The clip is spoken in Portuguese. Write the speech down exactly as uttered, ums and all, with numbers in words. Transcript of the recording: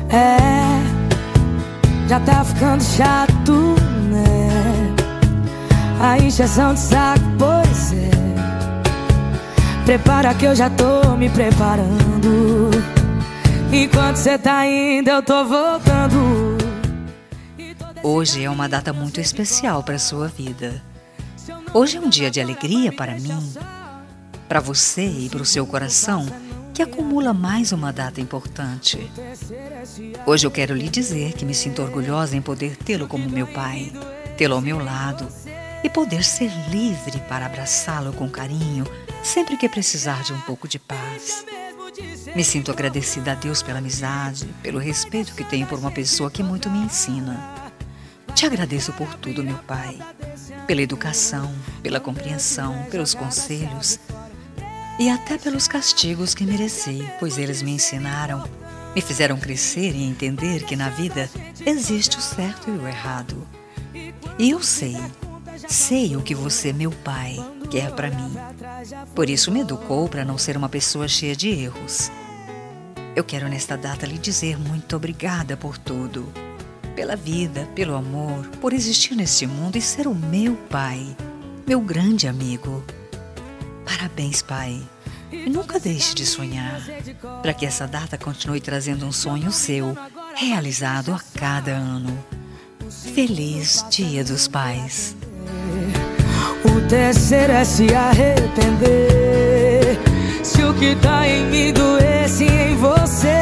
É, já tá ficando chato, né? A encheção de saco, pois é. Prepara que eu já tô me preparando. Enquanto cê tá indo, eu tô voltando. Hoje é uma data muito especial para a sua vida. Hoje é um dia de alegria para mim, para você e para o seu coração, que acumula mais uma data importante. Hoje eu quero lhe dizer que me sinto orgulhosa em poder tê-lo como meu pai, tê-lo ao meu lado e poder ser livre para abraçá-lo com carinho sempre que precisar de um pouco de paz. Me sinto agradecida a Deus pela amizade, pelo respeito que tenho por uma pessoa que muito me ensina. Te agradeço por tudo, meu pai, pela educação, pela compreensão, pelos conselhos e até pelos castigos que mereci, pois eles me ensinaram, me fizeram crescer e entender que na vida existe o certo e o errado. E eu sei, sei o que você, meu pai, quer para mim. Por isso me educou para não ser uma pessoa cheia de erros. Eu quero nesta data lhe dizer muito obrigada por tudo. Pela vida, pelo amor, por existir neste mundo e ser o meu pai, meu grande amigo. Parabéns, pai. E nunca deixe de sonhar, para que essa data continue trazendo um sonho seu, realizado a cada ano. Feliz Dia dos Pais. O terceiro é se arrepender. Se o que tá em mim doesse em você,